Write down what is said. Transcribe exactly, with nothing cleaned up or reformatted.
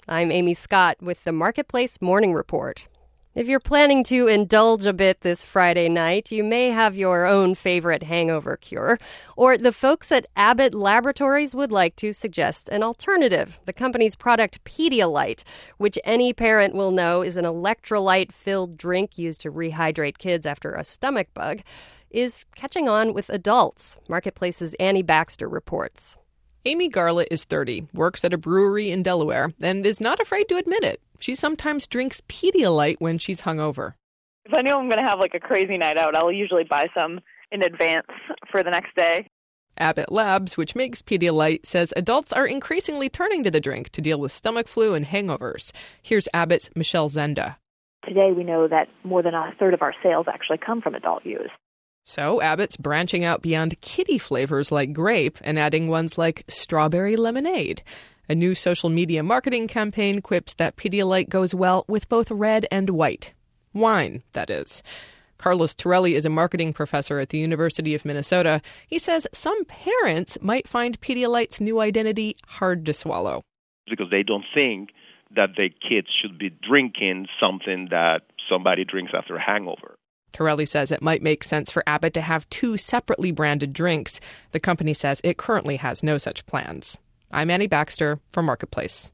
I'm Amy Scott with the Marketplace Morning Report. If you're planning to indulge a bit this Friday night, you may have your own favorite hangover cure, or the folks at Abbott Laboratories would like to suggest an alternative. The company's product Pedialyte, which any parent will know is an electrolyte-filled drink used to rehydrate kids after a stomach bug, is catching on with adults. Marketplace's Annie Baxter reports. Amy Garlett is thirty, works at a brewery in Delaware, and is not afraid to admit it. She sometimes drinks Pedialyte when she's hungover. If I know I'm going to have like a crazy night out, I'll usually buy some in advance for the next day. Abbott Labs, which makes Pedialyte, says adults are increasingly turning to the drink to deal with stomach flu and hangovers. Here's Abbott's Michelle Zenda. Today we know that more than a third of our sales actually come from adult use. So Abbott's branching out beyond kiddie flavors like grape and adding ones like strawberry lemonade. A new social media marketing campaign quips that Pedialyte goes well with both red and white. Wine, that is. Carlos Torelli is a marketing professor at the University of Minnesota. He says some parents might find Pedialyte's new identity hard to swallow. Because they don't think that their kids should be drinking something that somebody drinks after a hangover. Torelli says it might make sense for Abbott to have two separately branded drinks. The company says it currently has no such plans. I'm Annie Baxter for Marketplace.